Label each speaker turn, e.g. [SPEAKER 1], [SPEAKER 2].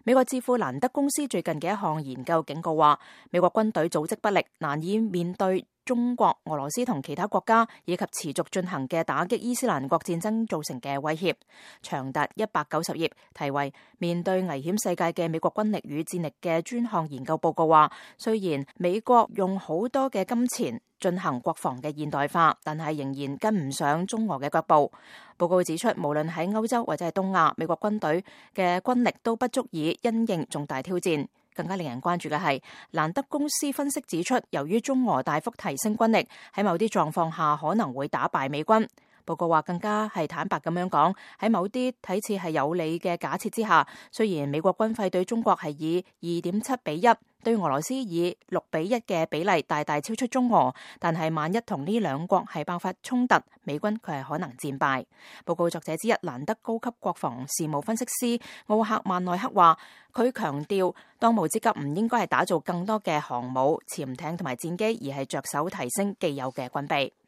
[SPEAKER 1] 美國智庫蘭德公司最近嘅一項研究警告話，美國軍隊組織不力，難以面對中國、俄羅斯同其他國家以及持續進行嘅打擊伊斯蘭國戰爭造成嘅威脅。長達190頁，題為《面對危險世界嘅美國軍力與戰力》嘅專項研究報告話，雖然美國用好多嘅金錢進行國防嘅現代化，但係仍然跟唔上中俄嘅腳步。報告指出，無論喺歐洲或者係東亞，美國軍隊嘅軍力都不足以因應重大挑戰。更加令人關注嘅係，蘭德公司分析指出，由於中俄大幅提升軍力，喺某啲狀況下可能會打敗美軍。報告話更加係坦白咁樣講，喺某啲睇似係有利嘅假設之下，雖然美國軍費對中國係以2.7:1，對俄羅斯以6:1嘅比例大大超出中俄，但係萬一同呢兩國係爆發衝突，美軍佢係可能戰敗。報告作者之一蘭德高級國防事務分析師奧克曼內克話，佢強調當務之急唔應該係打造更多嘅航母、潛艇同埋戰機，而係着手提升既有嘅軍備。